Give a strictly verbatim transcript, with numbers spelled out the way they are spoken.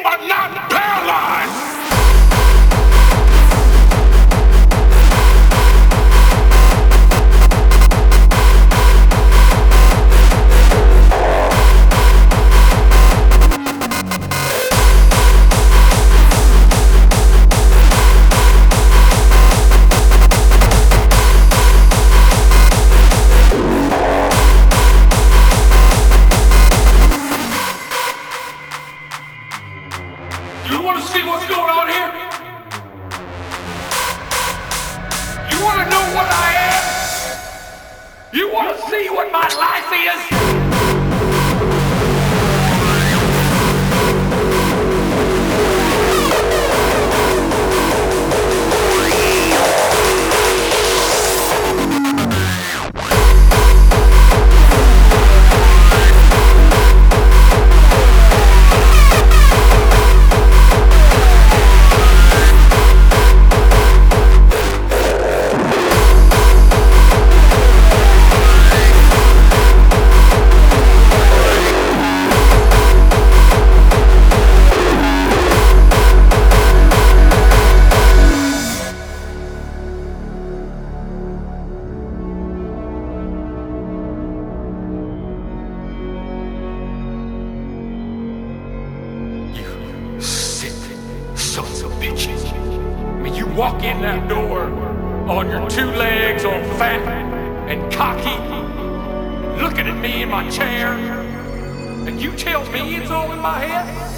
are not paralyzed. You want to see what's going on here? You want to know what I am? You want to see what my life is? Sons of bitches. I mean, you walk in that door on your two legs, all fat and cocky, looking at me in my chair, and you tell me it's all in my head?